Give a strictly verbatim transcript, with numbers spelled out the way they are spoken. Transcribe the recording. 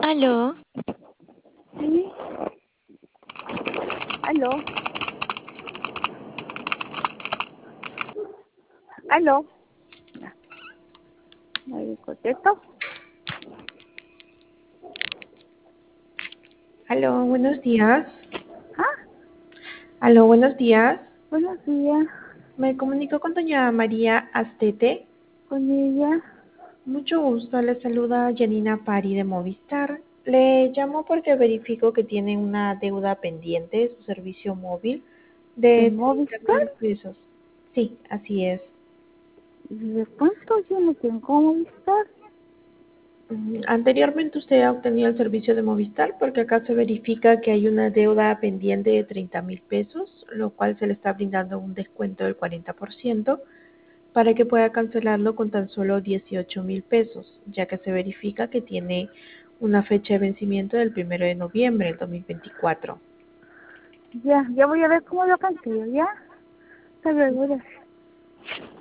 ¿Aló? Sí. Aló. Aló. Ahí contesto. Aló, buenos días. Ah, Aló, buenos días. buenos días. Me comunico con doña María Astete. Con ella. Mucho gusto, le saluda Janina Pari de Movistar. Le llamo porque verifico que tiene una deuda pendiente de su servicio móvil ¿De de treinta mil Movistar? pesos. Sí, así es. ¿Y de cuánto yo no tengo Movistar? Mm, Anteriormente usted ha obtenido el servicio de Movistar porque acá se verifica que hay una deuda pendiente de treinta mil pesos, lo cual se le está brindando un descuento del cuarenta por ciento para que pueda cancelarlo con tan solo dieciocho mil pesos, ya que se verifica que tiene una fecha de vencimiento del primero de noviembre del dos mil veinticuatro. Ya, ya voy a ver cómo lo cancelo, ¿ya? Hasta luego, gracias.